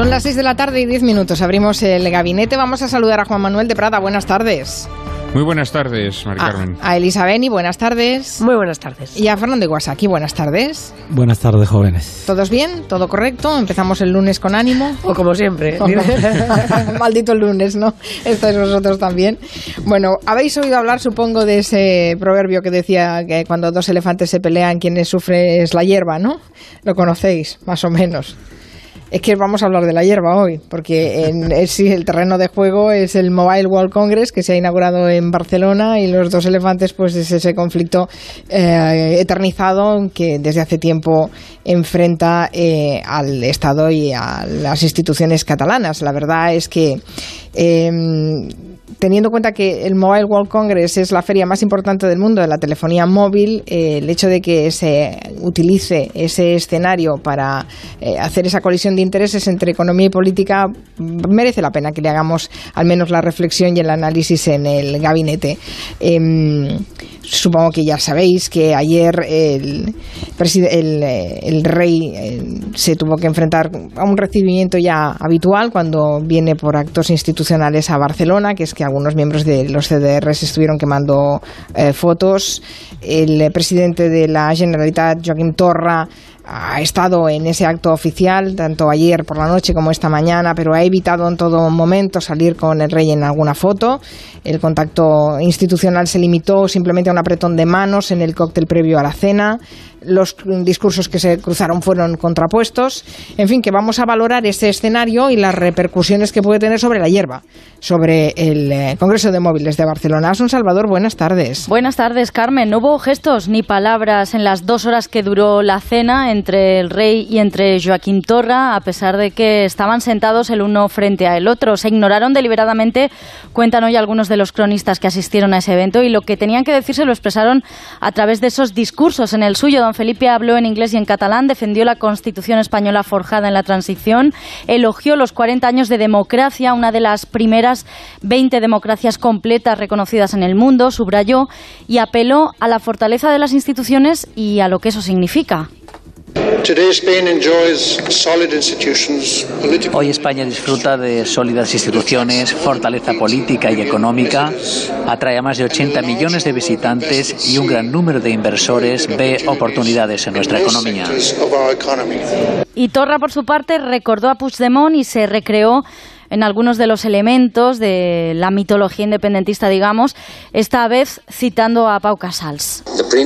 Son las 6 de la tarde y 10 minutos. Abrimos el gabinete. Vamos a saludar a Juan Manuel de Prada. Buenas tardes. Muy buenas tardes, Mari Carmen. A Elisa Beni, buenas tardes. Muy buenas tardes. Y a Fernando Iwasaki, buenas tardes. Buenas tardes, jóvenes. ¿Todos bien? ¿Todo correcto? ¿Empezamos el lunes con ánimo? O como siempre. Maldito el lunes, ¿no? Estáis vosotros también. Bueno, habéis oído hablar, supongo, de ese proverbio que decía que cuando dos elefantes se pelean, quien sufre es la hierba, ¿no? Lo conocéis, más o menos. Es que vamos a hablar de la hierba hoy, porque el terreno de juego es el Mobile World Congress, que se ha inaugurado en Barcelona, y los dos elefantes, pues es ese conflicto eternizado que desde hace tiempo enfrenta al Estado y a las instituciones catalanas. La verdad es que teniendo en cuenta que el Mobile World Congress es la feria más importante del mundo de la telefonía móvil, el hecho de que se utilice ese escenario para hacer esa colisión de intereses entre economía y política merece la pena que le hagamos al menos la reflexión y el análisis en el gabinete. Supongo que ya sabéis que ayer el rey se tuvo que enfrentar a un recibimiento ya habitual cuando viene por actos institucionales a Barcelona, que es que algunos miembros de los CDRs estuvieron quemando fotos. El presidente de la Generalitat, Joaquim Torra, ha estado en ese acto oficial, tanto ayer por la noche como esta mañana, pero ha evitado en todo momento salir con el rey en alguna foto. El contacto institucional se limitó simplemente a un apretón de manos en el cóctel previo a la cena. Los discursos que se cruzaron fueron contrapuestos. En fin, que vamos a valorar ese escenario y las repercusiones que puede tener sobre la hierba, sobre el Congreso de Móviles de Barcelona. Asun Salvador, buenas tardes. Buenas tardes, Carmen. No hubo gestos ni palabras en las 2 horas que duró la cena entre el rey y entre Joaquim Torra, a pesar de que estaban sentados el uno frente al otro. Se ignoraron deliberadamente, cuentan hoy algunos de los cronistas que asistieron a ese evento, y lo que tenían que decir se lo expresaron a través de esos discursos. En el suyo, don Felipe habló en inglés y en catalán, defendió la Constitución española forjada en la transición, elogió los 40 años de democracia, una de las primeras 20 democracias completas reconocidas en el mundo, subrayó y apeló a la fortaleza de las instituciones y a lo que eso significa. Hoy España disfruta de sólidas instituciones, fortaleza política y económica, atrae a más de 80 millones de visitantes y un gran número de inversores ve oportunidades en nuestra economía. Y Torra, por su parte, recordó a Puigdemont y se recreó en algunos de los elementos de la mitología independentista, digamos, esta vez citando a Pau Casals.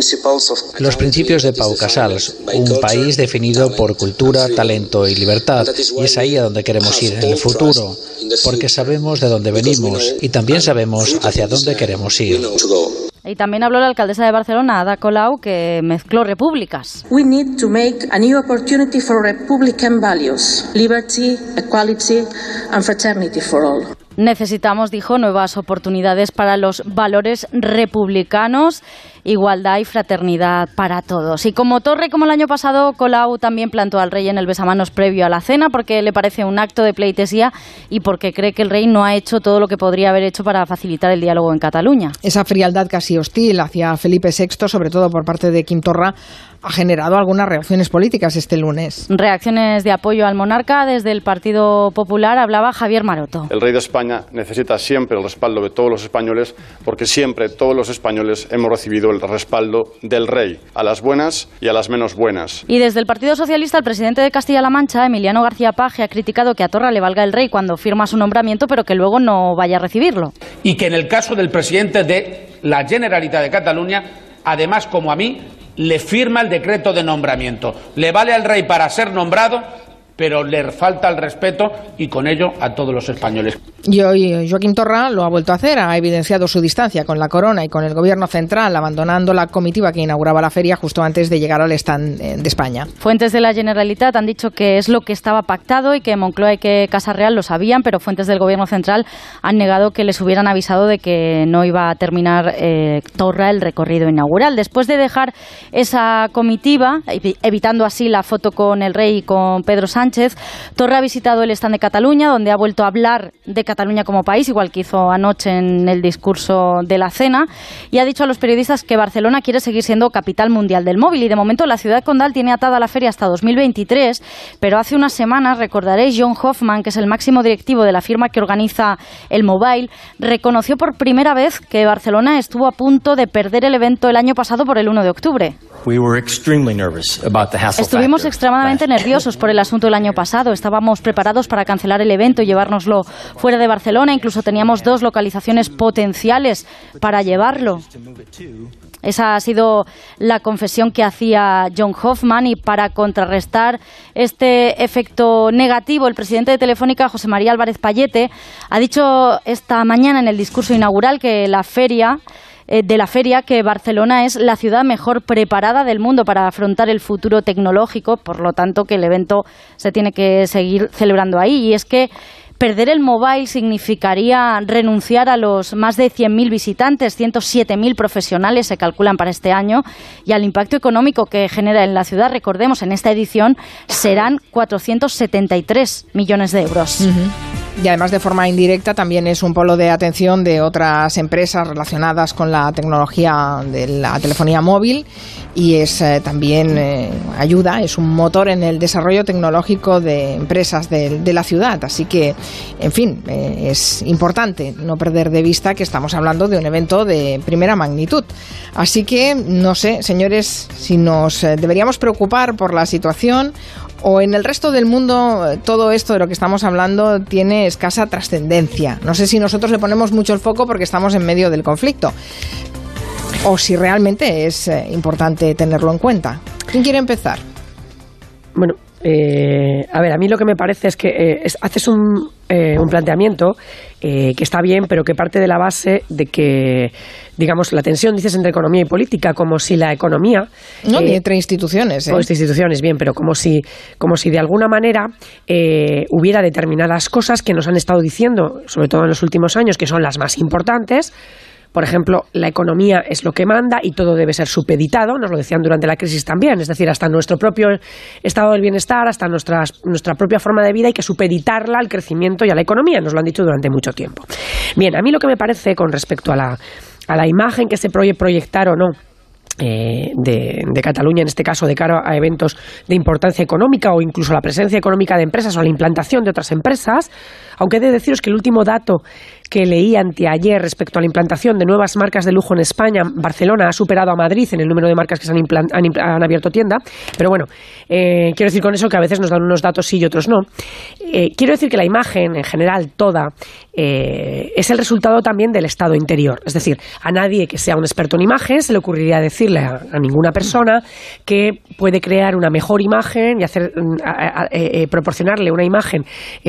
Los principios de Pau Casals, un país definido por cultura, talento y libertad, y es ahí a donde queremos ir en el futuro, porque sabemos de dónde venimos y también sabemos hacia dónde queremos ir. Y también habló la alcaldesa de Barcelona, Ada Colau, que mezcló repúblicas. We need to make a new opportunity for republican values, liberty, equality and fraternity for all. Necesitamos, dijo, nuevas oportunidades para los valores republicanos, igualdad y fraternidad para todos. Y como Torra y como el año pasado, Colau también plantó al rey en el besamanos previo a la cena, porque le parece un acto de pleitesía y porque cree que el rey no ha hecho todo lo que podría haber hecho para facilitar el diálogo en Cataluña. Esa frialdad casi hostil hacia Felipe VI, sobre todo por parte de Quim Torra, ha generado algunas reacciones políticas este lunes. Reacciones de apoyo al monarca. Desde el Partido Popular hablaba Javier Maroto. El rey de España necesita siempre el respaldo de todos los españoles, porque siempre todos los españoles hemos recibido el respaldo del rey, a las buenas y a las menos buenas. Y desde el Partido Socialista, el presidente de Castilla-La Mancha, Emiliano García Paje, ha criticado que a Torra le valga el rey cuando firma su nombramiento, pero que luego no vaya a recibirlo. Y que en el caso del presidente de la Generalitat de Cataluña, además, como a mí, le firma el decreto de nombramiento. Le vale al rey para ser nombrado, pero le falta el respeto y con ello a todos los españoles. Y hoy Joaquim Torra lo ha vuelto a hacer, ha evidenciado su distancia con la corona y con el gobierno central, abandonando la comitiva que inauguraba la feria justo antes de llegar al stand de España. Fuentes de la Generalitat han dicho que es lo que estaba pactado y que Moncloa y que Casa Real lo sabían, pero fuentes del gobierno central han negado que les hubieran avisado de que no iba a terminar Torra el recorrido inaugural. Después de dejar esa comitiva, evitando así la foto con el rey y con Pedro Sánchez, Sánchez. Torra ha visitado el stand de Cataluña, donde ha vuelto a hablar de Cataluña como país, igual que hizo anoche en el discurso de la cena, y ha dicho a los periodistas que Barcelona quiere seguir siendo capital mundial del móvil, y de momento la ciudad condal tiene atada la feria hasta 2023, pero hace unas semanas, recordaréis, John Hoffman, que es el máximo directivo de la firma que organiza el Mobile, reconoció por primera vez que Barcelona estuvo a punto de perder el evento el año pasado por el 1 de octubre. Estuvimos extremadamente nerviosos por el asunto el año pasado. Estábamos preparados para cancelar el evento y llevárnoslo fuera de Barcelona. Incluso teníamos 2 localizaciones potenciales para llevarlo. Esa ha sido la confesión que hacía John Hoffman, y para contrarrestar este efecto negativo, el presidente de Telefónica, José María Álvarez Pallete, ha dicho esta mañana en el discurso inaugural que la feria que Barcelona es la ciudad mejor preparada del mundo para afrontar el futuro tecnológico, por lo tanto que el evento se tiene que seguir celebrando ahí. Y es que perder el Mobile significaría renunciar a los más de 100.000 visitantes, 107.000 profesionales se calculan para este año, y al impacto económico que genera en la ciudad. Recordemos, en esta edición serán 473 millones de euros. Y además, de forma indirecta, también es un polo de atención de otras empresas relacionadas con la tecnología de la telefonía móvil, y es también ayuda, es un motor en el desarrollo tecnológico de empresas de la ciudad. Así que, en fin, es importante no perder de vista que estamos hablando de un evento de primera magnitud. Así que, no sé, señores, si nos deberíamos preocupar por la situación, o en el resto del mundo todo esto de lo que estamos hablando tiene escasa trascendencia. No sé si nosotros le ponemos mucho el foco porque estamos en medio del conflicto, o si realmente es importante tenerlo en cuenta. ¿Quién quiere empezar? Bueno, a ver, a mí lo que me parece es que haces un planteamiento que está bien, pero que parte de la base de que, digamos, la tensión, dices, entre economía y política, como si la economía... No, ni entre instituciones. O entre instituciones, bien, pero como si de alguna manera hubiera determinadas cosas que nos han estado diciendo, sobre todo en los últimos años, que son las más importantes. Por ejemplo, la economía es lo que manda y todo debe ser supeditado, nos lo decían durante la crisis también, es decir, hasta nuestro propio estado del bienestar, hasta nuestra propia forma de vida hay que supeditarla al crecimiento y a la economía, nos lo han dicho durante mucho tiempo. Bien, a mí lo que me parece con respecto a la imagen que se puede proyectar o no de Cataluña, en este caso de cara a eventos de importancia económica, o incluso la presencia económica de empresas o la implantación de otras empresas, aunque he de deciros que el último dato que leí anteayer respecto a la implantación de nuevas marcas de lujo en España, Barcelona ha superado a Madrid en el número de marcas que se han abierto tienda. Pero bueno, quiero decir con eso que a veces nos dan unos datos sí y otros no. Quiero decir que la imagen en general toda es el resultado también del estado interior. Es decir, a nadie que sea un experto en imagen se le ocurriría decirle a ninguna persona que puede crear una mejor imagen y hacer proporcionarle una imagen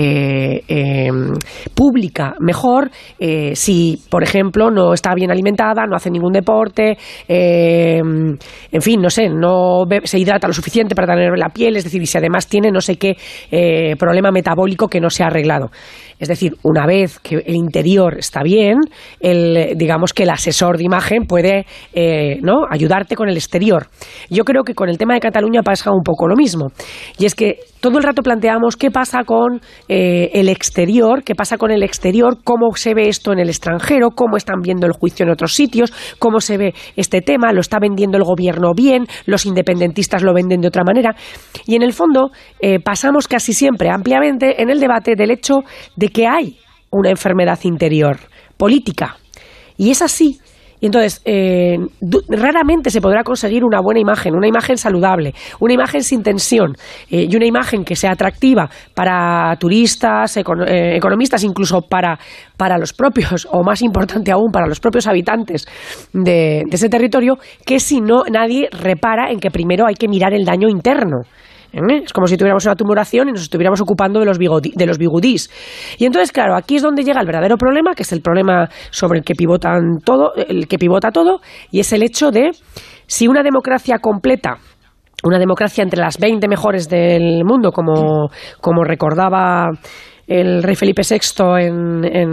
pública mejor si, por ejemplo, no está bien alimentada, no hace ningún deporte, en fin, no sé, no se hidrata lo suficiente para tener la piel, es decir, y si además tiene no sé qué problema metabólico que no se ha arreglado. Es decir, una vez que el interior está bien, digamos que el asesor de imagen puede ayudarte con el exterior. Yo creo que con el tema de Cataluña pasa un poco lo mismo. Y es que todo el rato planteamos qué pasa con el exterior, qué pasa con el exterior, cómo se ve esto en el extranjero, cómo están viendo el juicio en otros sitios, cómo se ve este tema, lo está vendiendo el gobierno bien, los independentistas lo venden de otra manera. Y en el fondo pasamos casi siempre ampliamente en el debate del hecho de que hay una enfermedad interior política. Y es así. Y entonces, raramente se podrá conseguir una buena imagen, una imagen saludable, una imagen sin tensión y una imagen que sea atractiva para turistas, economistas, incluso para los propios, o más importante aún, para los propios habitantes de ese territorio, que si no, nadie repara en que primero hay que mirar el daño interno. Es como si tuviéramos una tumoración y nos estuviéramos ocupando de los bigudís. Y entonces, claro, aquí es donde llega el verdadero problema, que es el problema sobre el que pivota todo, y es el hecho de si una democracia completa, una democracia entre las 20 mejores del mundo, como recordaba el rey Felipe VI en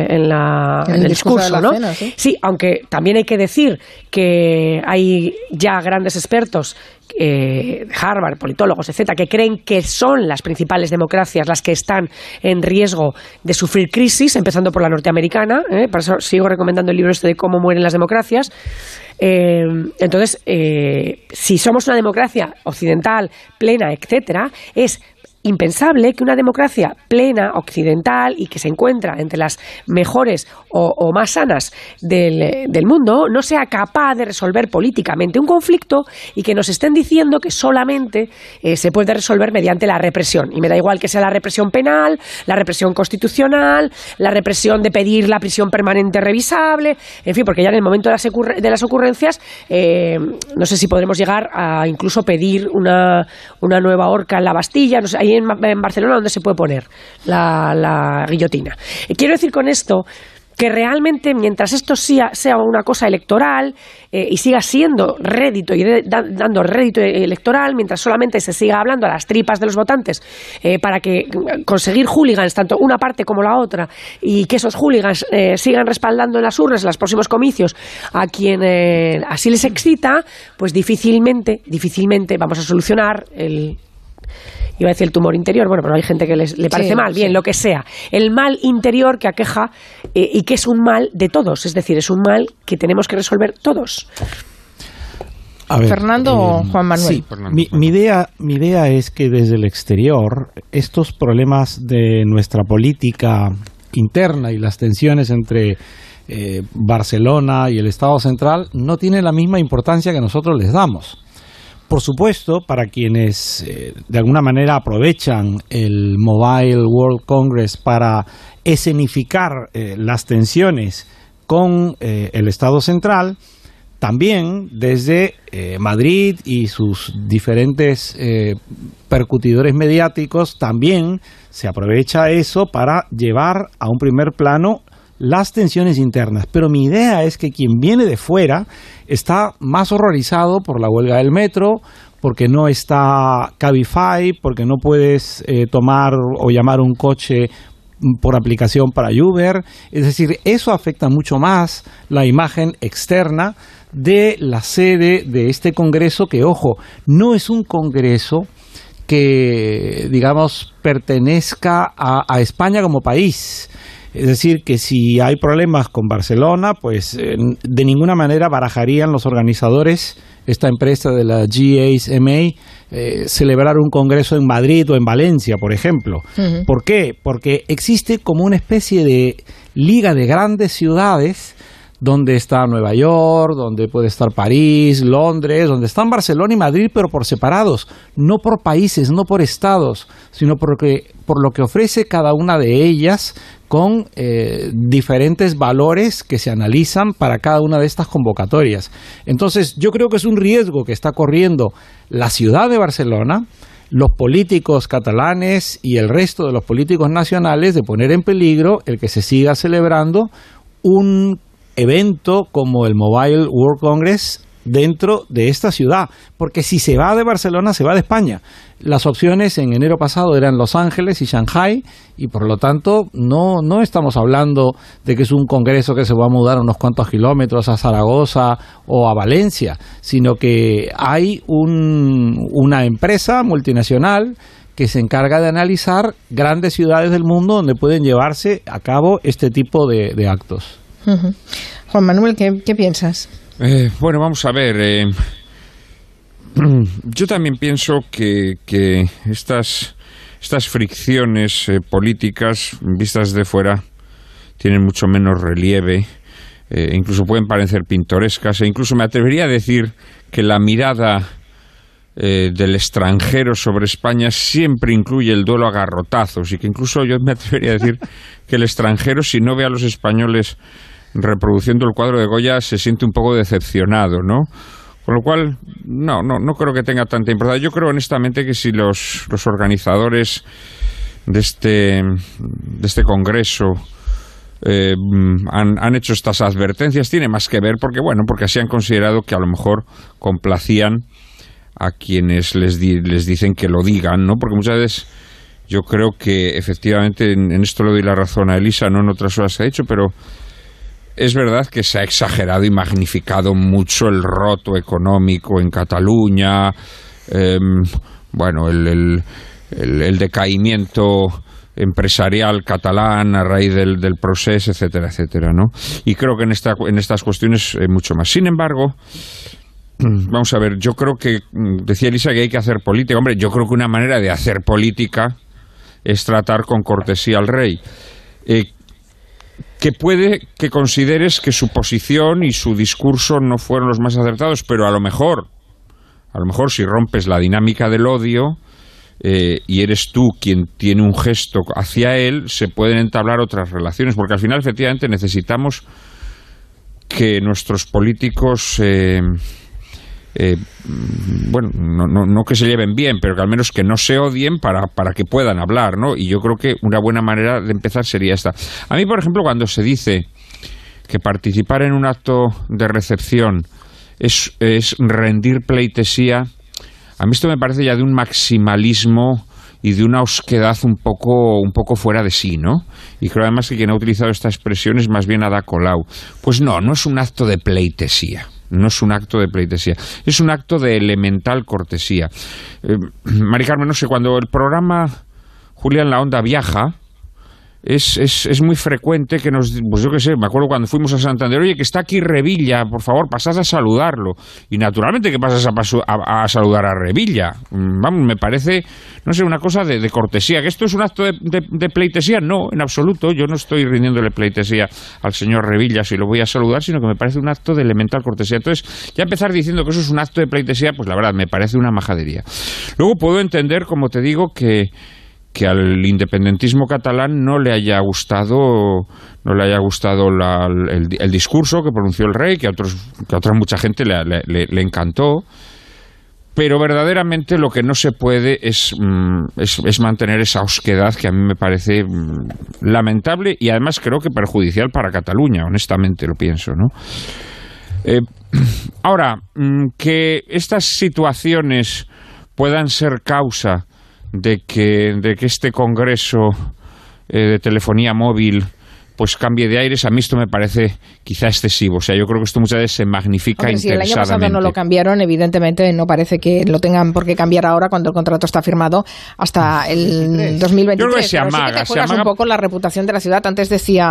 el discurso, ¿no? Cena, ¿sí? Sí, aunque también hay que decir que hay ya grandes expertos, Harvard, politólogos, etcétera, que creen que son las principales democracias las que están en riesgo de sufrir crisis, empezando por la norteamericana, por eso sigo recomendando el libro de cómo mueren las democracias. Entonces, si somos una democracia occidental, plena, etcétera, es impensable que una democracia plena, occidental y que se encuentra entre las mejores o más sanas del mundo no sea capaz de resolver políticamente un conflicto y que nos estén diciendo que solamente se puede resolver mediante la represión. Y me da igual que sea la represión penal, la represión constitucional, la represión de pedir la prisión permanente revisable, en fin, porque ya en el momento de las ocurrencias no sé si podremos llegar a incluso pedir una nueva horca en la Bastilla, no sé, ahí en Barcelona donde se puede poner la guillotina. Quiero decir con esto que realmente mientras esto sea una cosa electoral y siga siendo rédito y dando rédito electoral, mientras solamente se siga hablando a las tripas de los votantes para que conseguir hooligans, tanto una parte como la otra, y que esos hooligans sigan respaldando en las urnas en los próximos comicios a quien así les excita, pues difícilmente vamos a solucionar iba a decir el tumor interior, bueno, pero hay gente que le parece mal, bien, lo que sea. El mal interior que aqueja y que es un mal de todos, es decir, es un mal que tenemos que resolver todos. A ver, Fernando o Juan Manuel. Sí, mi idea es que desde el exterior estos problemas de nuestra política interna y las tensiones entre Barcelona y el Estado central no tienen la misma importancia que nosotros les damos. Por supuesto, para quienes de alguna manera aprovechan el Mobile World Congress para escenificar las tensiones con el Estado central, también desde Madrid y sus diferentes percutidores mediáticos, también se aprovecha eso para llevar a un primer plano las tensiones internas. Pero mi idea es que quien viene de fuera está más horrorizado por la huelga del metro, porque no está Cabify, porque no puedes tomar o llamar un coche por aplicación para Uber. Es decir, eso afecta mucho más la imagen externa de la sede de este congreso, que, ojo, no es un congreso que, digamos, pertenezca a España como país. Es decir, que si hay problemas con Barcelona, pues de ninguna manera barajarían los organizadores, esta empresa de la GASMA, celebrar un congreso en Madrid o en Valencia, por ejemplo. Uh-huh. ¿Por qué? Porque existe como una especie de liga de grandes ciudades donde está Nueva York, donde puede estar París, Londres, donde están Barcelona y Madrid, pero por separados, no por países, no por estados, sino por lo que ofrece cada una de ellas, con diferentes valores que se analizan para cada una de estas convocatorias. Entonces, yo creo que es un riesgo que está corriendo la ciudad de Barcelona, los políticos catalanes y el resto de los políticos nacionales, de poner en peligro el que se siga celebrando un evento como el Mobile World Congress dentro de esta ciudad, porque si se va de Barcelona, se va de España. Las opciones en enero pasado eran Los Ángeles y Shanghái, y por lo tanto no estamos hablando de que es un congreso que se va a mudar unos cuantos kilómetros a Zaragoza o a Valencia, sino que hay una empresa multinacional que se encarga de analizar grandes ciudades del mundo donde pueden llevarse a cabo este tipo de actos. Uh-huh. Juan Manuel, ¿qué piensas? Bueno, vamos a ver. Yo también pienso que estas fricciones políticas vistas de fuera tienen mucho menos relieve, incluso pueden parecer pintorescas, e incluso me atrevería a decir que la mirada del extranjero sobre España siempre incluye el duelo a garrotazos, y que incluso yo me atrevería a decir que el extranjero, si no ve a los españoles reproduciendo el cuadro de Goya, se siente un poco decepcionado, ¿no? Con lo cual, no creo que tenga tanta importancia. Yo creo honestamente que si los organizadores de este congreso han hecho estas advertencias, tiene más que ver porque así han considerado que a lo mejor complacían a quienes les dicen que lo digan, ¿no? Porque muchas veces Yo creo que efectivamente en esto le doy la razón a Elisa, no en otras horas se ha dicho, pero es verdad que se ha exagerado y magnificado mucho el roto económico en Cataluña, bueno, el decaimiento empresarial catalán a raíz del procés, etcétera, etcétera, ¿no? Y creo que en estas cuestiones mucho más. Sin embargo, vamos a ver, yo creo que, decía Elisa que hay que hacer política. Hombre, yo creo que una manera de hacer política es tratar con cortesía al rey. Que puede que consideres que su posición y su discurso no fueron los más acertados, pero a lo mejor si rompes la dinámica del odio y eres tú quien tiene un gesto hacia él, se pueden entablar otras relaciones, porque al final efectivamente necesitamos que nuestros políticos bueno, no que se lleven bien, pero que al menos que no se odien para que puedan hablar, ¿no? Y yo creo que una buena manera de empezar sería esta. A mí, por ejemplo, cuando se dice que participar en un acto de recepción es rendir pleitesía, a mí esto me parece ya de un maximalismo y de una osquedad un poco fuera de sí, ¿no? Y creo además que quien ha utilizado esta expresión es más bien Ada Colau. Pues no es un acto de pleitesía. No es un acto de pleitesía, es un acto de elemental cortesía. Mari Carmen, no sé, cuando el programa Julián La Onda viaja, es muy frecuente que pues yo qué sé, me acuerdo cuando fuimos a Santander, oye, que está aquí Revilla, por favor, pasad a saludarlo. Y naturalmente que pasas a saludar a Revilla. Vamos, me parece, no sé, una cosa de cortesía. ¿Que esto es un acto de pleitesía? No, en absoluto. Yo no estoy rindiéndole pleitesía al señor Revilla si lo voy a saludar, sino que me parece un acto de elemental cortesía. Entonces, ya empezar diciendo que eso es un acto de pleitesía, pues la verdad, me parece una majadería. Luego puedo entender, como te digo, que al independentismo catalán no le haya gustado el discurso que pronunció el rey, que a otra mucha gente le encantó, pero verdaderamente lo que no se puede es mantener esa osquedad que a mí me parece lamentable y además creo que perjudicial para Cataluña, honestamente lo pienso, ¿no? Ahora, que estas situaciones puedan ser causa de que este congreso de telefonía móvil pues cambie de aires, a mí esto me parece quizá excesivo. O sea, yo creo que esto muchas veces se magnifica interesadamente. Si el año pasado no lo cambiaron, evidentemente no parece que lo tengan por qué cambiar ahora cuando el contrato está firmado hasta el 2023. Yo creo que se amaga. Sí que te juegas un poco la reputación de la ciudad. Antes decía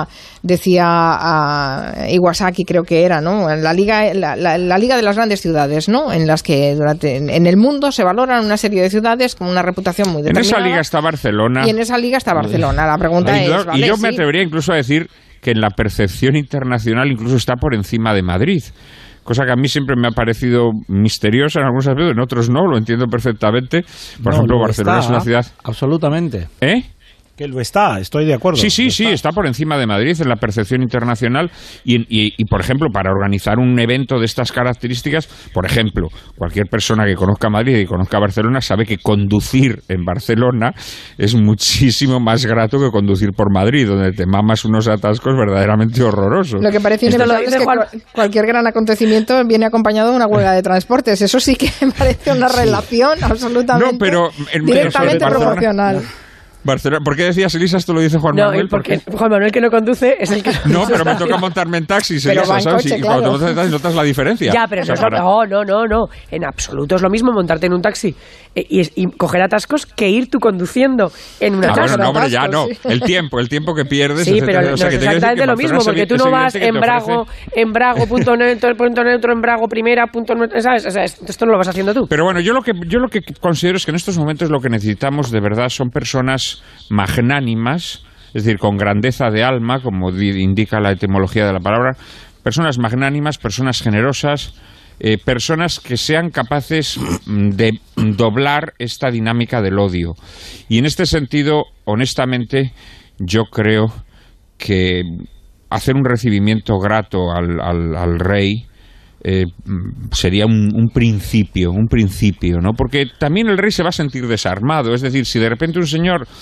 Iwasaki, creo que era, ¿no? La liga de las grandes ciudades, ¿no? En las que en el mundo se valoran una serie de ciudades con una reputación muy determinada. En esa liga está Barcelona. Y en esa liga está Barcelona. La pregunta es, ¿vale? Y yo me atrevería incluso a decir que en la percepción internacional incluso está por encima de Madrid, cosa que a mí siempre me ha parecido misteriosa en algunos aspectos, en otros no, lo entiendo perfectamente. Por ejemplo, Barcelona es una ciudad... Absolutamente. Que lo estoy de acuerdo. Sí, está por encima de Madrid en la percepción internacional y, por ejemplo, para organizar un evento de estas características, por ejemplo, cualquier persona que conozca Madrid y conozca Barcelona sabe que conducir en Barcelona es muchísimo más grato que conducir por Madrid, donde te mamas unos atascos verdaderamente horrorosos. Lo que parece inevitable es que cualquier gran acontecimiento viene acompañado de una huelga de transportes. Eso sí que me parece una relación absolutamente directamente proporcional. Barcelona. ¿Por qué decías, Elisa, esto lo dice Juan Manuel? No, porque Juan Manuel, que no conduce, es el que... No, pero me toca montarme en taxi, Elisa, ¿sabes? Y cuando te montas en taxi notas la diferencia. Ya, pero no. En absoluto es lo mismo montarte en un taxi y coger atascos que ir tú conduciendo en una taxi. Bueno, no, hombre, ya no. El tiempo que pierdes... Sí, pero no es exactamente lo mismo, porque tú no vas en Brago, punto neutro, en Brago, primera, punto neutro, ¿sabes? O sea, esto no lo vas haciendo tú. Pero bueno, yo lo que considero es que en estos momentos lo que necesitamos de verdad son personas magnánimas, es decir, con grandeza de alma, como indica la etimología de la palabra, personas magnánimas, personas generosas, personas que sean capaces de doblar esta dinámica del odio. Y en este sentido, honestamente, yo creo que hacer un recibimiento grato al rey sería un principio, ¿no? Porque también el rey se va a sentir desarmado, es decir, si de repente un señor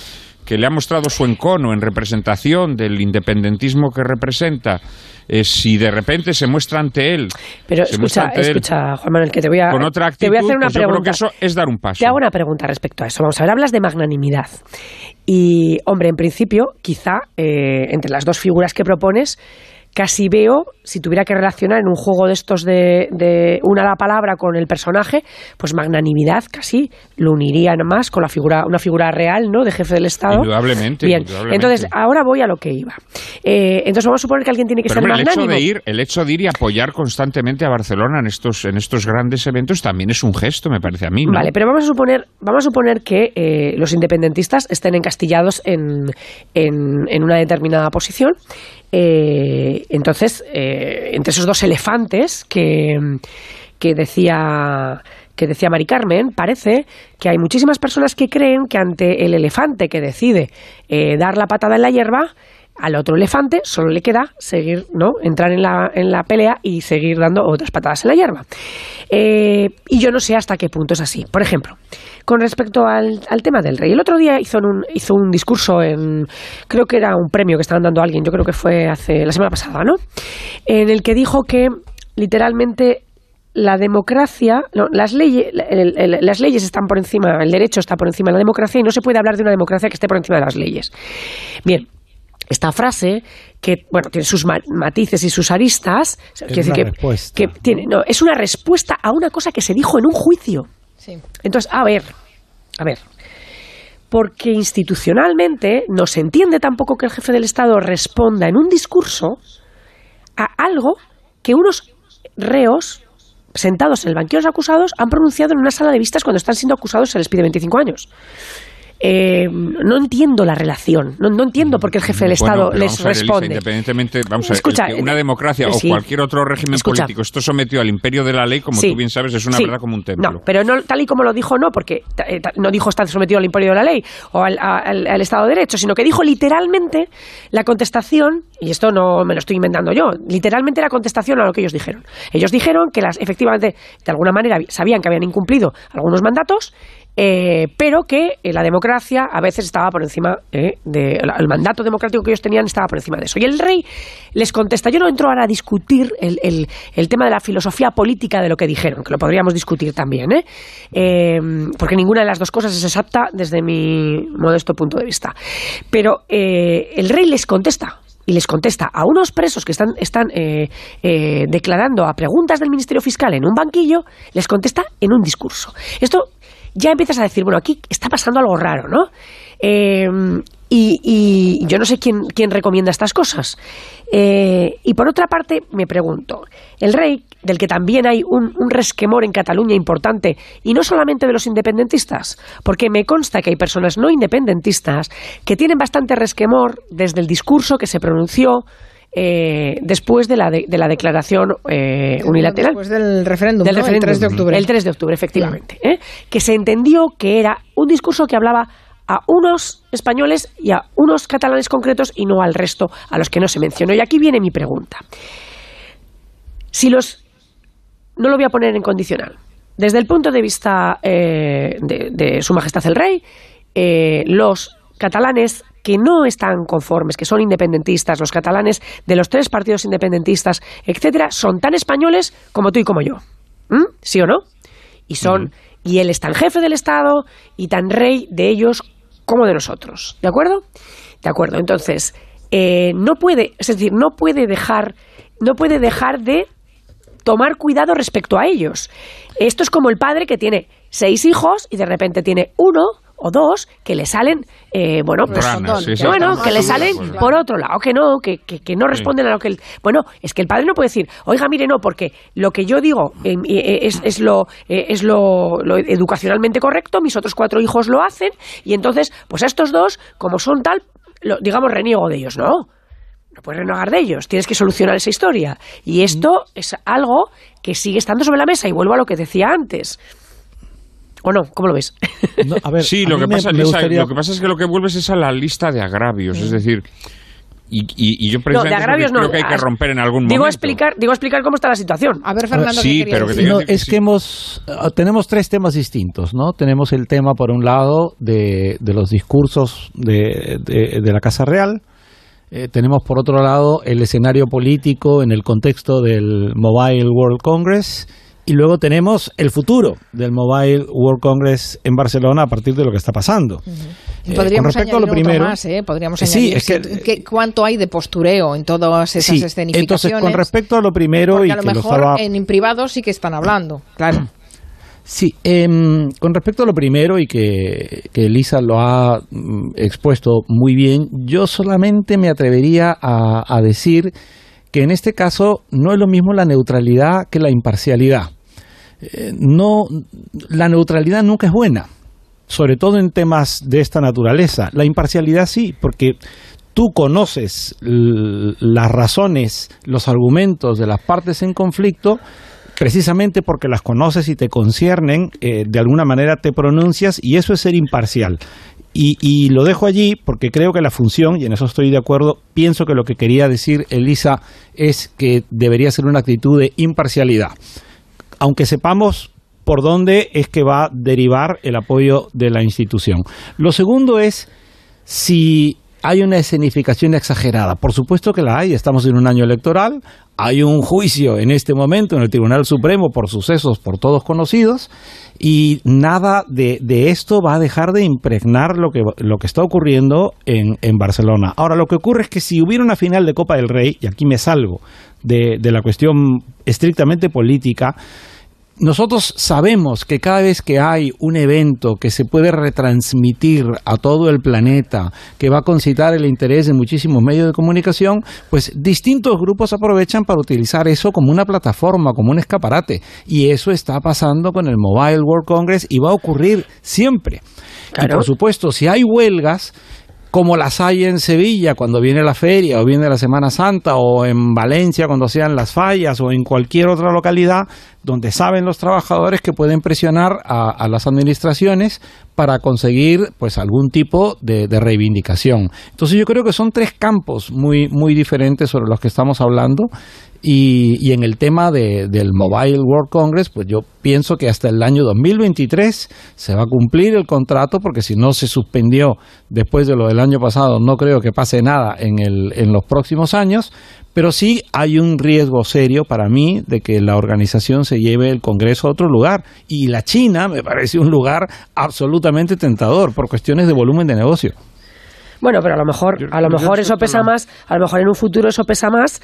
que le ha mostrado su encono en representación del independentismo que representa, si de repente se muestra ante él... Pero escucha, Juan Manuel, que te voy a hacer una pregunta. Yo creo que eso es dar un paso. Te hago una pregunta respecto a eso. Vamos a ver, hablas de magnanimidad. Y, hombre, en principio, quizá, entre las dos figuras que propones, casi veo, si tuviera que relacionar en un juego de estos de una la palabra con el personaje, pues magnanimidad casi lo uniría más con una figura real, ¿no?, de jefe del Estado. Indudablemente. Bien, indudablemente. entonces, ahora voy a lo que iba. Entonces, vamos a suponer que alguien tiene que ser magnánimo. El hecho de ir y apoyar constantemente a Barcelona en estos grandes eventos también es un gesto, me parece a mí, ¿no? Vale, pero vamos a suponer que los independentistas estén encastillados en una determinada posición. Entonces, entre esos dos elefantes que decía Mari Carmen, parece que hay muchísimas personas que creen que ante el elefante que decide dar la patada en la hierba, al otro elefante solo le queda seguir, ¿no?, entrar en la pelea y seguir dando otras patadas en la hierba. Y yo no sé hasta qué punto es así. Por ejemplo, con respecto al tema del rey, el otro día hizo un discurso creo que era un premio que estaban dando a alguien, yo creo que fue la semana pasada, ¿no?, en el que dijo que literalmente la democracia, no, las leyes están por encima, el derecho está por encima de la democracia y no se puede hablar de una democracia que esté por encima de las leyes. Bien. Esta frase, que bueno, tiene sus matices y sus aristas, es una respuesta a una cosa que se dijo en un juicio. Sí. Entonces, a ver, porque institucionalmente no se entiende tampoco que el jefe del Estado responda en un discurso a algo que unos reos sentados en el banquillo de los acusados han pronunciado en una sala de vistas cuando están siendo acusados, se les pide 25 años. No entiendo la relación, no entiendo por qué el jefe del Estado les responde. Elisa, independientemente, vamos a ver, una democracia o cualquier otro régimen político, esto sometido al imperio de la ley, como tú bien sabes, es una verdad como un templo. No, pero no tal y como lo dijo, no, porque no dijo estar sometido al imperio de la ley o al Estado de Derecho, sino que dijo literalmente la contestación, y esto no me lo estoy inventando yo, literalmente la contestación a lo que ellos dijeron. Ellos dijeron que efectivamente, de alguna manera, sabían que habían incumplido algunos mandatos, pero que la democracia a veces estaba por encima el mandato democrático que ellos tenían estaba por encima de eso. Y el rey les contesta. Yo no entro ahora a discutir el tema de la filosofía política de lo que dijeron, que lo podríamos discutir también, porque ninguna de las dos cosas es exacta desde mi modesto punto de vista. Pero el rey les contesta. Y les contesta a unos presos que están declarando a preguntas del Ministerio Fiscal en un banquillo, les contesta en un discurso. Esto ya empiezas a decir, bueno, aquí está pasando algo raro, ¿no? Y yo no sé quién recomienda estas cosas. Y por otra parte, me pregunto, el rey, del que también hay un resquemor en Cataluña importante, y no solamente de los independentistas, porque me consta que hay personas no independentistas que tienen bastante resquemor desde el discurso que se pronunció después de la declaración unilateral. Después del referéndum, ¿no? El 3 de octubre. El 3 de octubre, efectivamente. Que se entendió que era un discurso que hablaba a unos españoles y a unos catalanes concretos y no al resto, a los que no se mencionó. Y aquí viene mi pregunta. No lo voy a poner en condicional. Desde el punto de vista de Su Majestad el Rey, los catalanes que no están conformes, que son independentistas, los catalanes de los 3 partidos independentistas, etcétera, son tan españoles como tú y como yo. ¿Sí o no? Y él es tan jefe del Estado y tan rey de ellos como de nosotros. ¿De acuerdo? De acuerdo. Entonces, no puede dejar de tomar cuidado respecto a ellos. Esto es como el padre que tiene 6 hijos y de repente tiene 1 o 2 que le salen, que le salen por otro lado, que no responden a lo que es que el padre no puede decir, oiga, mire, no, porque lo que yo digo es lo educacionalmente correcto, mis otros 4 hijos lo hacen, y entonces, pues a estos 2, como son tal, reniego de ellos. No puedes renegar de ellos, tienes que solucionar esa historia. Y esto es algo que sigue estando sobre la mesa, y vuelvo a lo que decía antes. ¿O no? ¿Cómo lo ves? No, a ver, sí, lo que pasa es que lo que vuelves es a la lista de agravios. Es decir, Y yo precisamente creo que hay que romper en algún momento. Digo explicar cómo está la situación. A ver, Fernando, sí, pero tenemos tres temas distintos, ¿no? Tenemos el tema, por un lado, de los discursos de la Casa Real. Tenemos, por otro lado, el escenario político en el contexto del Mobile World Congress. Y luego tenemos el futuro del Mobile World Congress en Barcelona a partir de lo que está pasando. Podríamos añadir lo primero, más, podríamos añadir cuánto hay de postureo en todas esas escenificaciones. Entonces, con respecto a lo primero... Porque a lo mejor en privado sí que están hablando, claro. Sí, con respecto a lo primero, y que Elisa lo ha expuesto muy bien, yo solamente me atrevería a decir que en este caso no es lo mismo la neutralidad que la imparcialidad. La neutralidad nunca es buena, sobre todo en temas de esta naturaleza. La imparcialidad sí, porque tú conoces las razones, los argumentos de las partes en conflicto, precisamente porque las conoces y te conciernen, de alguna manera te pronuncias, y eso es ser imparcial. Y lo dejo allí porque creo que la función, y en eso estoy de acuerdo, pienso que lo que quería decir Elisa es que debería ser una actitud de imparcialidad, aunque sepamos por dónde es que va a derivar el apoyo de la institución. Lo segundo es si hay una escenificación exagerada. Por supuesto que la hay, estamos en un año electoral, hay un juicio en este momento en el Tribunal Supremo por sucesos por todos conocidos, y nada de esto va a dejar de impregnar lo que está ocurriendo en Barcelona. Ahora, lo que ocurre es que si hubiera una final de Copa del Rey, y aquí me salgo de la cuestión estrictamente política, nosotros sabemos que cada vez que hay un evento que se puede retransmitir a todo el planeta, que va a concitar el interés de muchísimos medios de comunicación, pues distintos grupos aprovechan para utilizar eso como una plataforma, como un escaparate. Y eso está pasando con el Mobile World Congress y va a ocurrir siempre. Claro. Y por supuesto, si hay huelgas, como las hay en Sevilla cuando viene la feria o viene la Semana Santa, o en Valencia cuando sean las fallas, o en cualquier otra localidad donde saben los trabajadores que pueden presionar a las administraciones para conseguir pues algún tipo de reivindicación. Entonces yo creo que son tres campos muy, muy diferentes sobre los que estamos hablando. Y en el tema del Mobile World Congress, pues yo pienso que hasta el año 2023 se va a cumplir el contrato, porque si no se suspendió después de lo del año pasado, no creo que pase nada en los próximos años, pero sí hay un riesgo serio para mí de que la organización se lleve el Congreso a otro lugar. Y la China me parece un lugar absolutamente tentador por cuestiones de volumen de negocio. Bueno, pero a lo mejor eso pesa más, a lo mejor en un futuro eso pesa más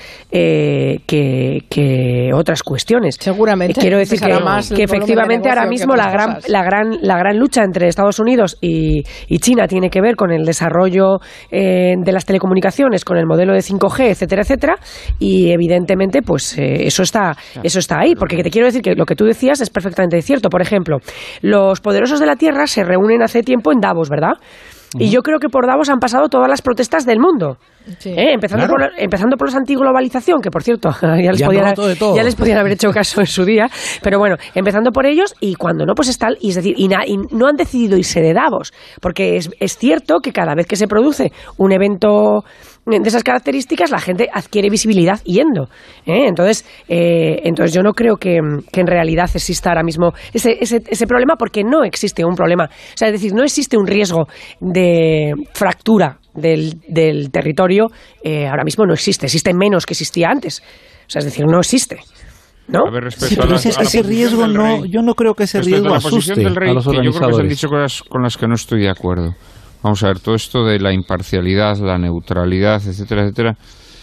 que otras cuestiones. Seguramente. Quiero decir que efectivamente ahora mismo la gran lucha entre Estados Unidos y China tiene que ver con el desarrollo de las telecomunicaciones, con el modelo de 5G, etcétera, etcétera, y evidentemente pues eso está ahí, porque te quiero decir que lo que tú decías es perfectamente cierto. Por ejemplo, los poderosos de la Tierra se reúnen hace tiempo en Davos, ¿verdad? Y yo creo que por Davos han pasado todas las protestas del mundo. Sí, empezando por los antiglobalización, que por cierto ya les podían haber hecho caso en su día, pero bueno, empezando por ellos, y cuando no, pues están, y es decir, y no han decidido irse de Davos, porque es cierto que cada vez que se produce un evento de esas características, la gente adquiere visibilidad yendo. Entonces yo no creo que en realidad exista ahora mismo ese problema, porque no existe un problema. O sea, es decir, no existe un riesgo de fractura del territorio. Ahora mismo no existe menos que existía antes. O sea, es decir, no existe, ¿no? A ver, sí, pero ese riesgo no, yo no creo que ese riesgo asuste a los organizadores. Yo creo que se han dicho cosas con las que no estoy de acuerdo. Vamos a ver, todo esto de la imparcialidad, la neutralidad, etcétera, etcétera.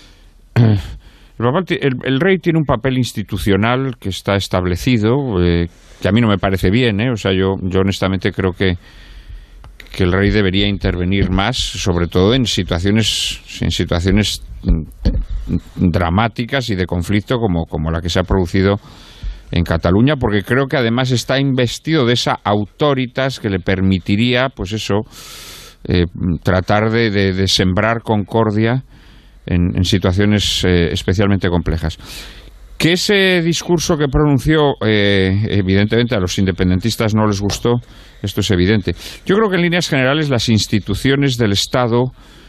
El rey tiene un papel institucional que está establecido, que a mí no me parece bien, O sea, yo honestamente creo que el rey debería intervenir más, sobre todo en situaciones dramáticas y de conflicto como la que se ha producido en Cataluña, porque creo que además está investido de esa autoritas que le permitiría, pues eso, tratar de sembrar concordia en situaciones especialmente complejas. Que ese discurso que pronunció, evidentemente a los independentistas no les gustó, esto es evidente. Yo creo que en líneas generales las instituciones del Estado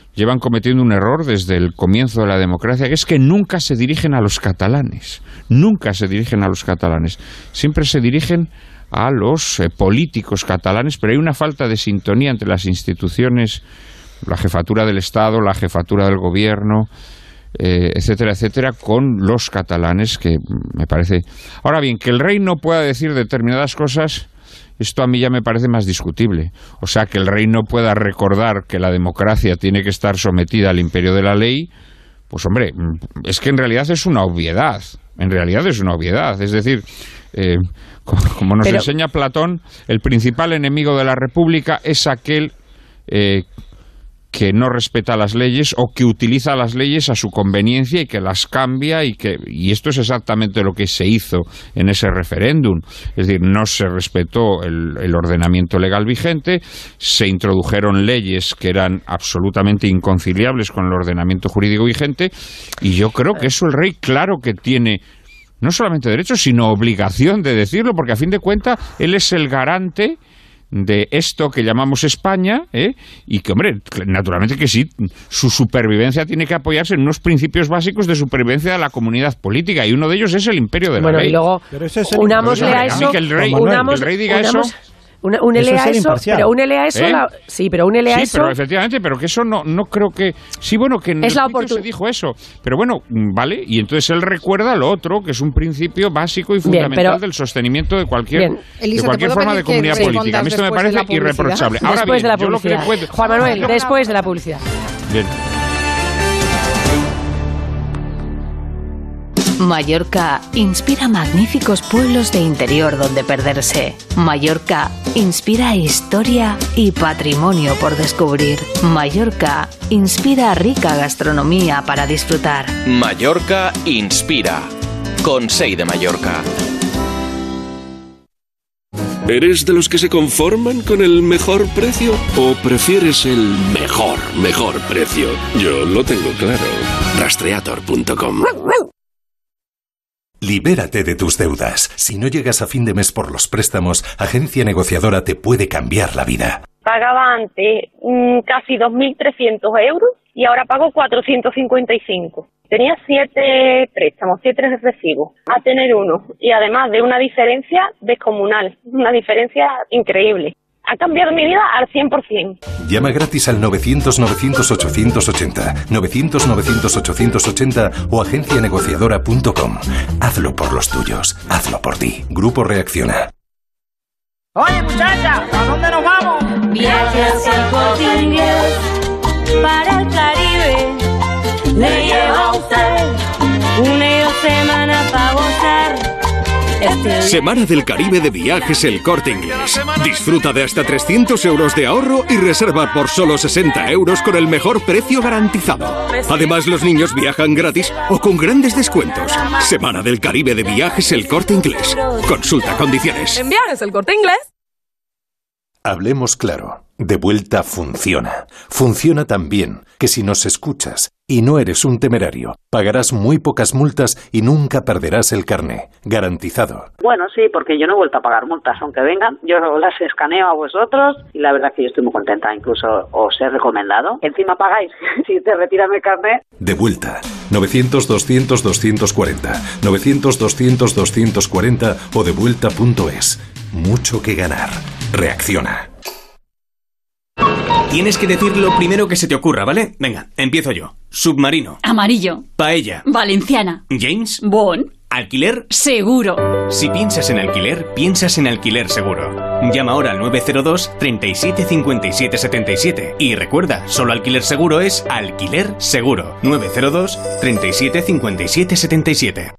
llevan cometiendo un error desde el comienzo de la democracia, que es que nunca se dirigen a los catalanes. Nunca se dirigen a los catalanes. Siempre se dirigen a los políticos catalanes, pero hay una falta de sintonía entre las instituciones, la jefatura del Estado, la jefatura del gobierno, etcétera, etcétera, con los catalanes, que me parece... Ahora bien, que el rey no pueda decir determinadas cosas, esto a mí ya me parece más discutible. O sea, que el rey no pueda recordar que la democracia tiene que estar sometida al imperio de la ley, pues hombre, es que en realidad es una obviedad. En realidad es una obviedad. Es decir, como nos enseña Platón, el principal enemigo de la república es aquel que no respeta las leyes o que utiliza las leyes a su conveniencia y que las cambia y esto es exactamente lo que se hizo en ese referéndum. Es decir, no se respetó el ordenamiento legal vigente, se introdujeron leyes que eran absolutamente inconciliables con el ordenamiento jurídico vigente y yo creo que eso el rey claro que tiene no solamente derecho sino obligación de decirlo, porque a fin de cuentas él es el garante de esto que llamamos España, y que, hombre, naturalmente que sí, su supervivencia tiene que apoyarse en unos principios básicos de supervivencia de la comunidad política, y uno de ellos es el imperio de la ley. Y luego unámosle a eso, que el rey diga eso... Únele a eso, pero únele a eso, pero únele a eso. Sí, pero efectivamente, pero que eso no creo que... Sí, bueno, que en el juicio se dijo eso, pero bueno, vale, y entonces él recuerda lo otro, que es un principio básico y fundamental del sostenimiento de cualquier forma de comunidad política. A mí esto me parece irreprochable. Ahora después bien, de la yo lo que le publicidad. Juan Manuel, después de la publicidad. Bien. Mallorca inspira magníficos pueblos de interior donde perderse. Mallorca inspira historia y patrimonio por descubrir. Mallorca inspira rica gastronomía para disfrutar. Mallorca inspira. Consell de Mallorca. ¿Eres de los que se conforman con el mejor precio o prefieres el mejor precio? Yo lo tengo claro. Rastreator.com. Libérate de tus deudas. Si no llegas a fin de mes por los préstamos, Agencia Negociadora te puede cambiar la vida. Pagaba antes casi 2.300 euros y ahora pago 455. Tenía 7 préstamos, 7 recibos, a tener uno. Y además de una diferencia descomunal, una diferencia increíble. Ha cambiado mi vida al 100%. Llama gratis al 900-900-880, 900-900-880 o agencianegociadora.com. Hazlo por los tuyos, hazlo por ti. Grupo Reacciona. Oye, muchacha, ¿a dónde nos vamos? Viaje hacia el Corte Inglés, para el Caribe. Le lleva a usted una semana para gozar. Semana del Caribe de Viajes El Corte Inglés. Disfruta de hasta 300 euros de ahorro y reserva por solo 60 euros con el mejor precio garantizado. Además, los niños viajan gratis o con grandes descuentos. Semana del Caribe de Viajes El Corte Inglés. Consulta condiciones. En Viajes El Corte Inglés. Hablemos claro. De vuelta funciona. Funciona tan bien que si nos escuchas y no eres un temerario, pagarás muy pocas multas y nunca perderás el carné. Garantizado. Bueno, sí, porque yo no he vuelto a pagar multas, aunque vengan. Yo las escaneo a vosotros y la verdad que yo estoy muy contenta. Incluso os he recomendado. Encima pagáis si te retiran el carné. De vuelta. 900-200-240. 900-200-240 o devuelta.es. Mucho que ganar. Reacciona. Tienes que decir lo primero que se te ocurra, ¿vale? Venga, empiezo yo. Submarino. Amarillo. Paella. Valenciana. James. Bond. Alquiler. Seguro. Si piensas en alquiler, piensas en Alquiler Seguro. Llama ahora al 902 37 57 77 y recuerda, solo Alquiler Seguro es Alquiler Seguro. 902 37 57 77.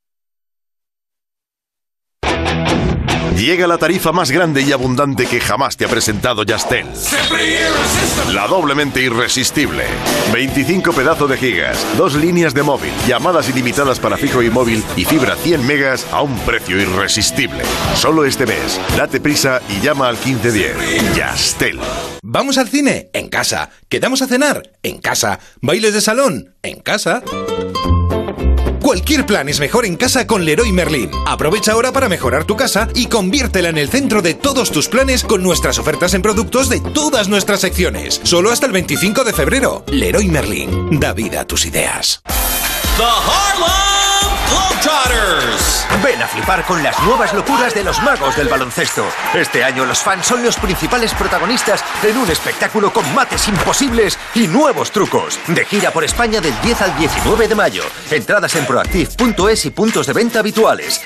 Llega la tarifa más grande y abundante que jamás te ha presentado Yastel. La doblemente irresistible. 25 pedazos de gigas, 2 líneas de móvil, llamadas ilimitadas para fijo y móvil y fibra 100 megas a un precio irresistible. Solo este mes. Date prisa y llama al 1510. Yastel. ¿Vamos al cine? En casa. ¿Quedamos a cenar? En casa. ¿Bailes de salón? En casa. Cualquier plan es mejor en casa con Leroy Merlin. Aprovecha ahora para mejorar tu casa y conviértela en el centro de todos tus planes con nuestras ofertas en productos de todas nuestras secciones. Solo hasta el 25 de febrero. Leroy Merlin. Da vida a tus ideas. The Harlem Globetrotters. Ven a flipar con las nuevas locuras de los magos del baloncesto. Este año los fans son los principales protagonistas en un espectáculo con mates imposibles y nuevos trucos. De gira por España del 10 al 19 de mayo. Entradas en proactiv.es y puntos de venta habituales.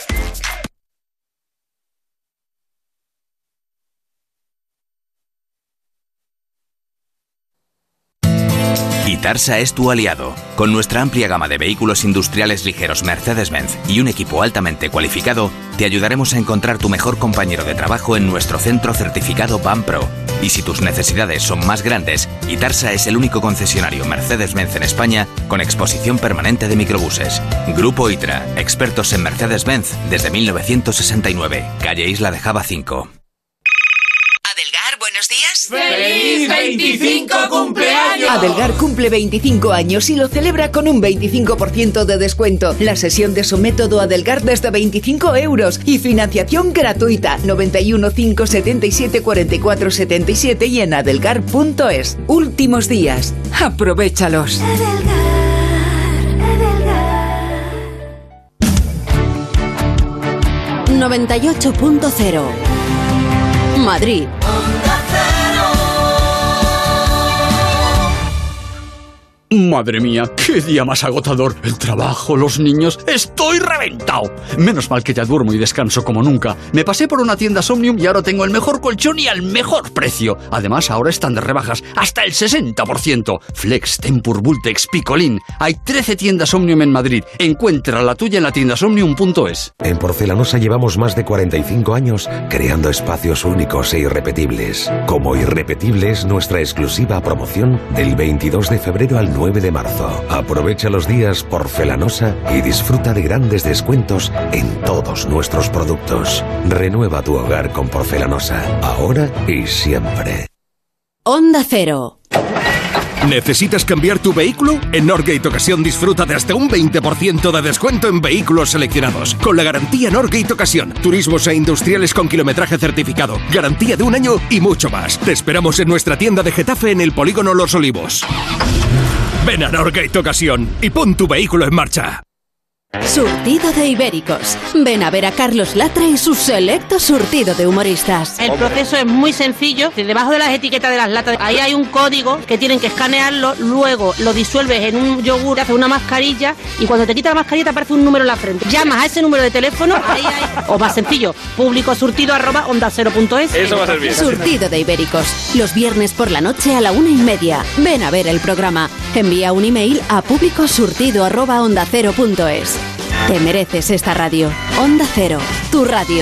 Itarsa es tu aliado. Con nuestra amplia gama de vehículos industriales ligeros Mercedes-Benz y un equipo altamente cualificado, te ayudaremos a encontrar tu mejor compañero de trabajo en nuestro centro certificado BAM Pro. Y si tus necesidades son más grandes, Itarsa es el único concesionario Mercedes-Benz en España con exposición permanente de microbuses. Grupo ITRA, expertos en Mercedes-Benz desde 1969, calle Isla de Java 5. Buenos días. ¡Feliz 25 cumpleaños! Adelgar cumple 25 años y lo celebra con un 25% de descuento. La sesión de su método Adelgar desde 25 € y financiación gratuita. 91 577 44 77 y en adelgar.es. Últimos días. Aprovéchalos. Adelgar. 98.0 Madrid. Madre mía, qué día más agotador. El trabajo, los niños... ¡Estoy reventado! Menos mal que ya duermo y descanso como nunca. Me pasé por una tienda Somnium y ahora tengo el mejor colchón y al mejor precio. Además, ahora están de rebajas hasta el 60%. Flex, Tempur, Vultex, Picolín. Hay 13 tiendas Somnium en Madrid. Encuentra la tuya en la tiendasomnium.es. En Porcelanosa llevamos más de 45 años creando espacios únicos e irrepetibles. Como irrepetible es nuestra exclusiva promoción del 22 de febrero al 9 de marzo. Aprovecha los días Porcelanosa y disfruta de grandes descuentos en todos nuestros productos. Renueva tu hogar con Porcelanosa, ahora y siempre. Onda Cero. ¿Necesitas cambiar tu vehículo? En Norgate Ocasión disfruta de hasta un 20% de descuento en vehículos seleccionados. Con la garantía Norgate Ocasión. Turismos e industriales con kilometraje certificado. Garantía de 1 año y mucho más. Te esperamos en nuestra tienda de Getafe en el Polígono Los Olivos. Ven a Norgate Ocasión y pon tu vehículo en marcha. Surtido de ibéricos. Ven a ver a Carlos Latra y su selecto surtido de humoristas. El proceso es muy sencillo. Debajo de las etiquetas de las latas, ahí hay un código que tienen que escanearlo. Luego lo disuelves en un yogur, haces una mascarilla y cuando te quitas la mascarilla te aparece un número en la frente. Llamas a ese número de teléfono, ahí hay, o más sencillo, publicosurtido@ondacero.es. Eso va a ser bien. Surtido de ibéricos. Los viernes por la noche a la 1:30. Ven a ver el programa. Envía un email a publicosurtido@ondacero.es. Te mereces esta radio. Onda Cero, tu radio.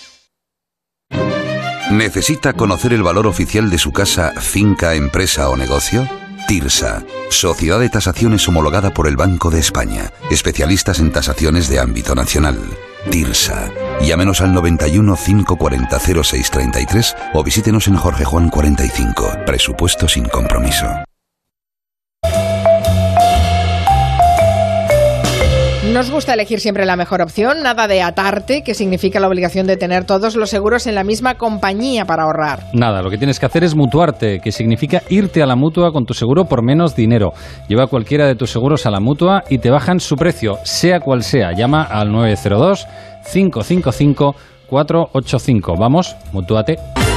¿Necesita conocer el valor oficial de su casa, finca, empresa o negocio? TIRSA, Sociedad de Tasaciones homologada por el Banco de España. Especialistas en tasaciones de ámbito nacional. TIRSA. Llámenos al 91 540 0633 o visítenos en Jorge Juan 45. Presupuesto sin compromiso. Nos gusta elegir siempre la mejor opción, nada de atarte, que significa la obligación de tener todos los seguros en la misma compañía para ahorrar. Nada, lo que tienes que hacer es mutuarte, que significa irte a la Mutua con tu seguro por menos dinero. Lleva cualquiera de tus seguros a la Mutua y te bajan su precio, sea cual sea. Llama al 902 555 485. Vamos, mutúate.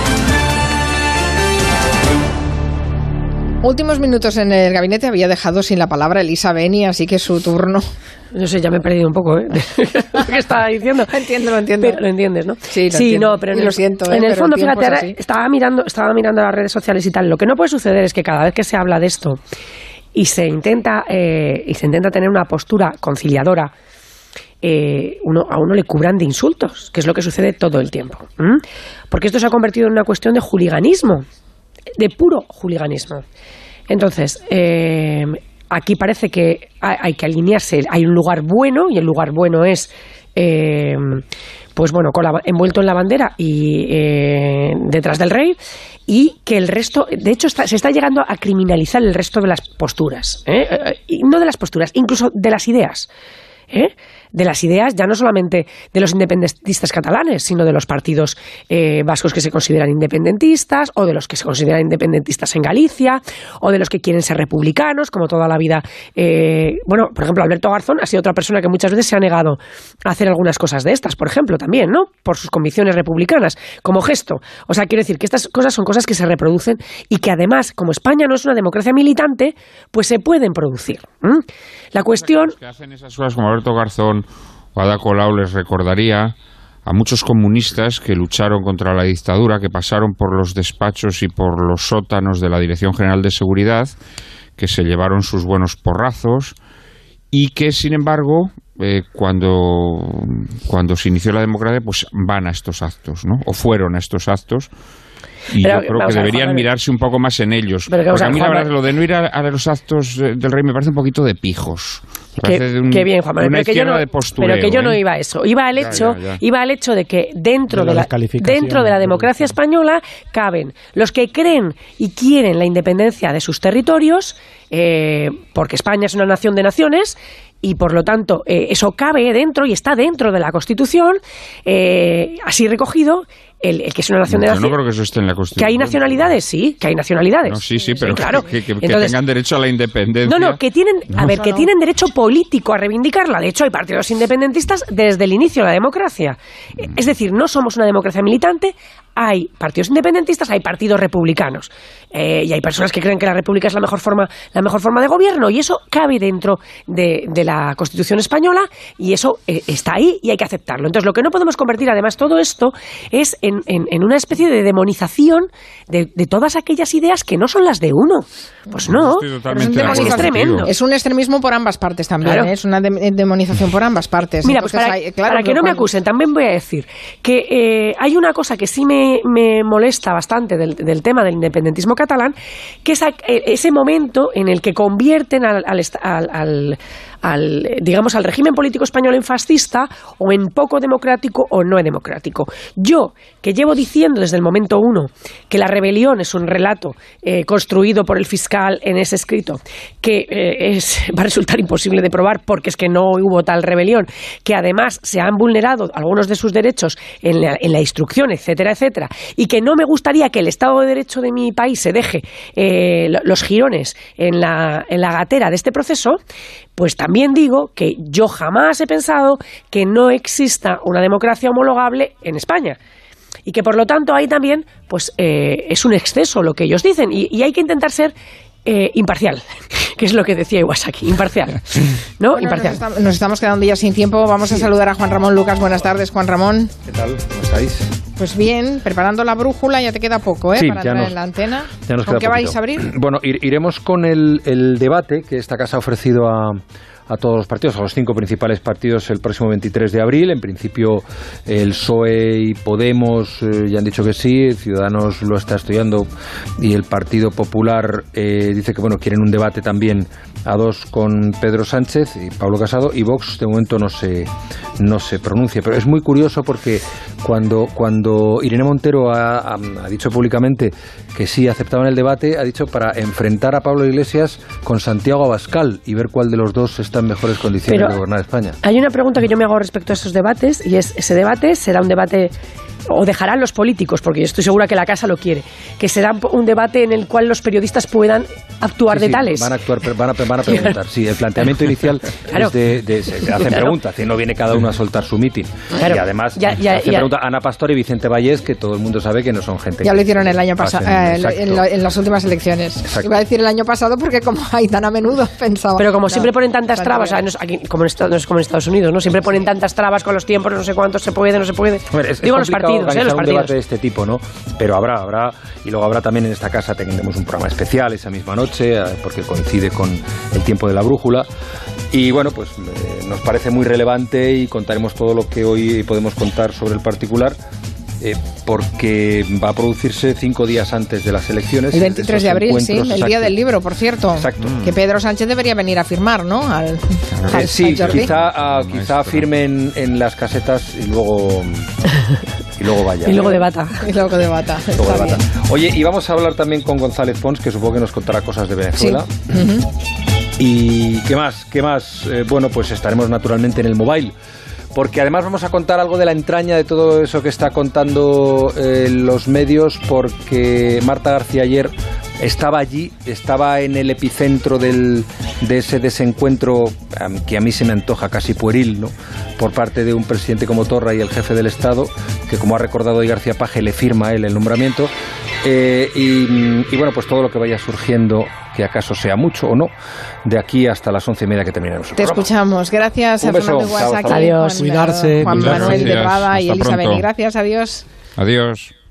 Últimos minutos en el gabinete. Había dejado sin la palabra Elisa Beni, así que su turno. No sé, ya me he perdido un poco, lo que estaba diciendo. Lo entiendo. Pero lo entiendes, ¿no? Sí, entiendo. No, pero lo siento. En el fondo, fíjate, ahora estaba mirando las redes sociales y tal. Lo que no puede suceder es que cada vez que se habla de esto y se intenta tener una postura conciliadora, a uno le cubran de insultos, que es lo que sucede todo el tiempo. Porque esto se ha convertido en una cuestión de juliganismo, de puro juliganismo. Entonces, aquí parece que hay que alinearse. Hay un lugar bueno, y el lugar bueno es pues bueno, envuelto en la bandera y detrás del rey, y que el resto, de hecho, se está llegando a criminalizar el resto de las posturas, y no de las posturas, incluso de las ideas. De las ideas, ya no solamente de los independentistas catalanes, sino de los partidos vascos que se consideran independentistas, o de los que se consideran independentistas en Galicia, o de los que quieren ser republicanos, como toda la vida. Bueno, por ejemplo, Alberto Garzón ha sido otra persona que muchas veces se ha negado a hacer algunas cosas de estas, por ejemplo, también, ¿no? Por sus convicciones republicanas, como gesto. O sea, quiero decir que estas cosas son cosas que se reproducen y que además, como España no es una democracia militante, pues se pueden producir. La cuestión... Los que hacen esas cosas como Alberto Garzón o Ada Colau les recordaría a muchos comunistas que lucharon contra la dictadura, que pasaron por los despachos y por los sótanos de la Dirección General de Seguridad, que se llevaron sus buenos porrazos y que, sin embargo, cuando se inició la democracia, pues van a estos actos, ¿no? O fueron a estos actos. Y yo creo que deberían mirarse un poco más en ellos. Porque a mí la verdad, lo de no ir a los actos del rey me parece un poquito de pijos. Qué bien, Juan Manuel, pero que yo no iba a eso. Iba al hecho de que dentro de la democracia española caben los que creen y quieren la independencia de sus territorios, porque España es una nación de naciones, y por lo tanto eso cabe dentro y está dentro de la Constitución, así recogido. El que es una nación de naciones. Yo no creo que eso esté en la Constitución. ¿Que hay nacionalidades? Sí, que hay nacionalidades. No, sí, pero sí, claro. que tengan derecho a la independencia. No, que tienen, que tienen derecho político a reivindicarla. De hecho, hay partidos independentistas desde el inicio de la democracia. Es decir, no somos una democracia militante, hay partidos independentistas, hay partidos republicanos. Y hay personas que creen que la república es la mejor forma de gobierno, y eso cabe dentro de la Constitución española, y eso está ahí y hay que aceptarlo. Entonces, lo que no podemos convertir, además, todo esto es en una especie de demonización de todas aquellas ideas que no son las de uno. Pues no, es tremendo. Es un extremismo por ambas partes también, claro. Es una demonización por ambas partes. Mira, pues para que no me acusen, también voy a decir que hay una cosa que sí me molesta bastante del tema del independentismo catalán, que es ese momento en el que convierten digamos, al régimen político español en fascista, o en poco democrático o no democrático. Yo, que llevo diciendo desde el momento uno que la rebelión es un relato construido por el fiscal en ese escrito, que va a resultar imposible de probar porque es que no hubo tal rebelión, que además se han vulnerado algunos de sus derechos en la instrucción, etcétera, etcétera, y que no me gustaría que el Estado de Derecho de mi país se deje los jirones en la gatera de este proceso, pues también digo que yo jamás he pensado que no exista una democracia homologable en España. Y que por lo tanto ahí también pues es un exceso lo que ellos dicen, y hay que intentar ser imparcial, que es lo que decía Iwasaki, imparcial, ¿no? Bueno, imparcial. Nos estamos quedando ya sin tiempo. Vamos a saludar a Juan Ramón Lucas. Buenas tardes, Juan Ramón. ¿Qué tal? ¿Cómo estáis? Pues bien, preparando la brújula, ya te queda poco, sí, para entrar en la antena. ¿Con qué vais a abrir? Bueno, iremos con el debate que esta casa ha ofrecido a todos los partidos, a los 5 principales partidos, el próximo 23 de abril. En principio, el PSOE y Podemos ya han dicho que sí, Ciudadanos lo está estudiando, y el Partido Popular dice que quieren un debate también a dos con Pedro Sánchez y Pablo Casado, y Vox de momento no se pronuncia. Pero es muy curioso porque cuando Irene Montero ha dicho públicamente que sí aceptaban el debate, ha dicho para enfrentar a Pablo Iglesias con Santiago Abascal y ver cuál de los dos está en mejores condiciones de gobernar España. Hay una pregunta que yo me hago respecto a esos debates, y es: ¿ese debate será un debate, o dejarán los políticos, porque yo estoy segura que la casa lo quiere, que será un debate en el cual los periodistas puedan actuar de tales? Van a preguntar. Sí, el planteamiento inicial es se hacen preguntas, no viene cada uno a soltar su mitin. Y además hacen preguntas Ana Pastor y Vicente Vallés, que todo el mundo sabe que no son gente. Ya lo hicieron el año pasado, en las últimas elecciones. Exacto. Iba a decir el año pasado porque como hay tan a menudo, pensaba. Pero como siempre ponen tantas trabas, aquí, como no es como en Estados Unidos, ¿no? Siempre ponen tantas trabas con los tiempos, no sé cuántos se puede, no se puede. Digo, los partidos, un debate de este tipo, ¿no? Pero habrá, y luego habrá también en esta casa, tendremos un programa especial esa misma noche, porque coincide con el tiempo de la brújula. Y bueno, pues nos parece muy relevante y contaremos todo lo que hoy podemos contar sobre el particular. porque va a producirse 5 días antes de las elecciones. El 23 de abril, sí, el día del libro, por cierto. Exacto. Que Pedro Sánchez debería venir a firmar, ¿no? Sí, quizá firmen en las casetas y luego vaya. Y luego debata. Oye, y vamos a hablar también con González Pons, que supongo que nos contará cosas de Venezuela. Sí. ¿Y qué más? Bueno, pues estaremos naturalmente en el Mobile, porque además vamos a contar algo de la entraña de todo eso que está contando los medios, porque Marta García ayer estaba allí, estaba en el epicentro de ese desencuentro que a mí se me antoja casi pueril, ¿no?, por parte de un presidente como Torra y el jefe del Estado, que, como ha recordado hoy García Paje, le firma a él el nombramiento. Y bueno, pues todo lo que vaya surgiendo, que acaso sea mucho o no, de aquí hasta las 11:30 que terminemos el programa. Escuchamos. Gracias a Fernando Guasaki, adiós. Juan Manuel de Rada y Elisa Beni. Gracias, adiós. Adiós.